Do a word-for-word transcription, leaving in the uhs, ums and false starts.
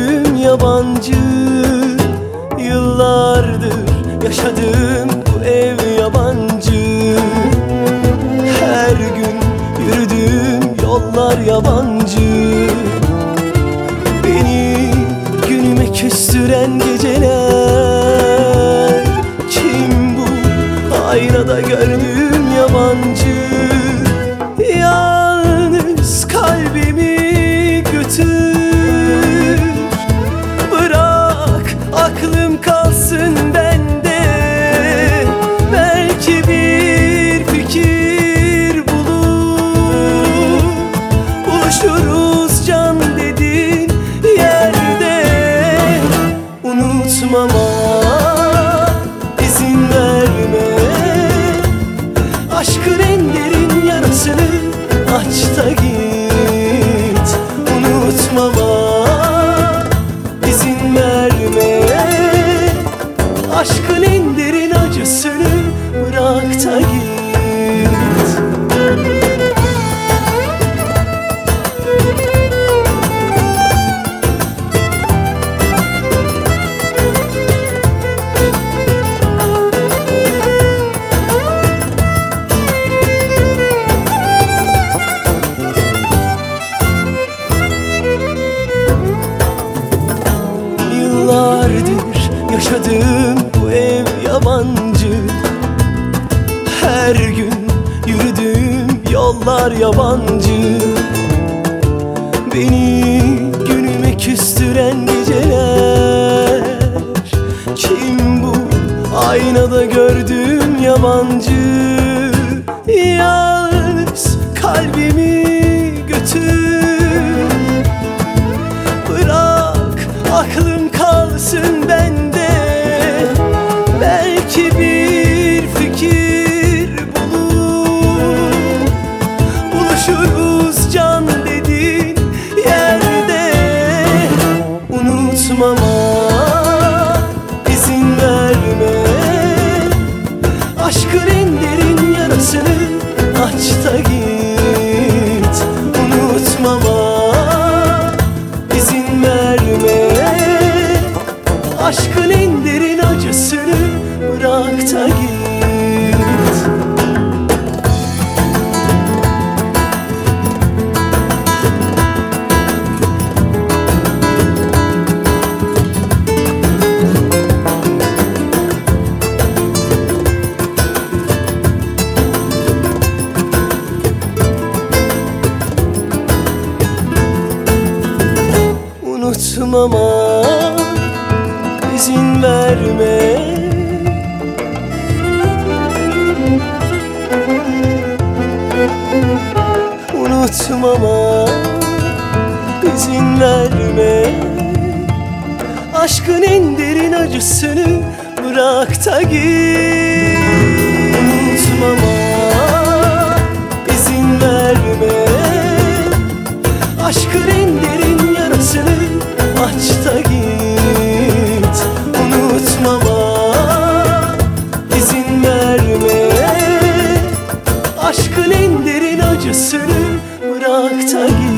gördüğüm yabancı. Yıllardır yaşadığım bu ev yabancı. Her gün yürüdüğüm yollar yabancı. Beni günüme küstüren geceler. Kim bu aynada gördüğüm yabancı? Yalnız kalbimi götür, bırak aklım kalsın bende. Belki bir fikir bulur, buluşuruz can dediğin yerde. Unutmama izin verme, aşkın en derin yarasını aç da git. Unutmama izin verme, aşkın en derin acısını bırak da git. Yıllardır yaşadığım bu ev yabancı. Her gün yürüdüğüm yollar yabancı. Beni günüme küstüren geceler. Kim bu aynada gördüğüm yabancı? Yalnız kalbimi götür, bırak aklım kalsın bende. Belki bir fikir bulur, buluşuruz can dediğin yerde. Unutmama izin verme, aşkın en derin yarasını aç da git. Unutmama izin verme, aşkın en derin acısını bırak da git. Unutmama izin verme, unutmama izin verme, aşkın en derin acısını bırak da git. Unutmama izin verme, aşkın en derin yarasını aç da git. Unutmama izin verme, aşkın en derin acısını bırak da git.